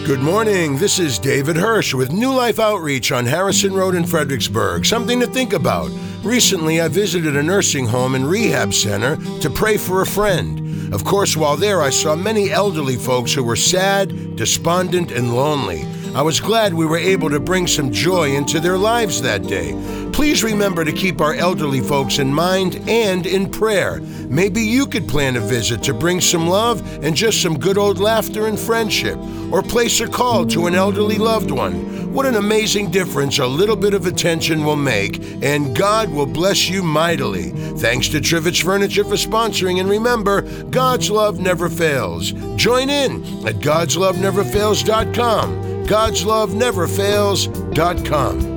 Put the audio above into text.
Good morning. This is David Hirsch with New Life Outreach on Harrison Road in Fredericksburg. Something to think about. Recently, I visited a nursing home and rehab center to pray for a friend. Of course, while there, I saw many elderly folks who were sad, despondent, and lonely. I was glad we were able to bring some joy into their lives that day. Please remember to keep our elderly folks in mind and in prayer. Maybe you could plan a visit to bring some love and just some good old laughter and friendship, or place a call to an elderly loved one. What an amazing difference a little bit of attention will make, and God will bless you mightily. Thanks to Trivich Furniture for sponsoring, and remember, God's love never fails. Join in at godsloveneverfails.com. godsloveneverfails.com.